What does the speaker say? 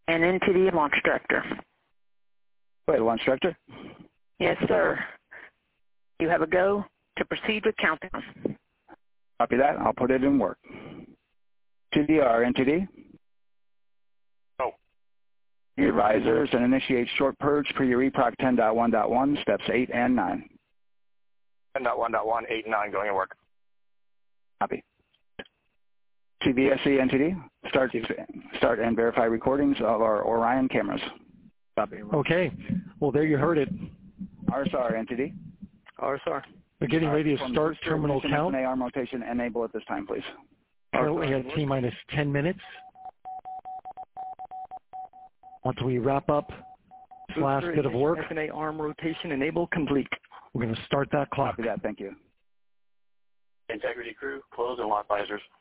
and NTD launch director. Wait, launch director? Yes, sir. You have a go to proceed with countdown. Copy that. I'll put it in work. TDR, NTD. Oh. Your advisors and initiate short purge per your EPROC 10.1.1, steps 8 and 9. 10.1.1, 8 and 9 going to work. Copy. TVSE, NTD. Start and verify recordings of our Orion cameras. Copy. Okay. Well, there you heard it. RSR, NTD. RSR. We're getting ready to start terminal count. arm rotation enable at this time, please. Currently at T-minus 10 minutes. Once we wrap up this last bit of work, FNA arm rotation enable complete. we're going to start that clock. Copy that. Thank you. Integrity crew, close and lock visors.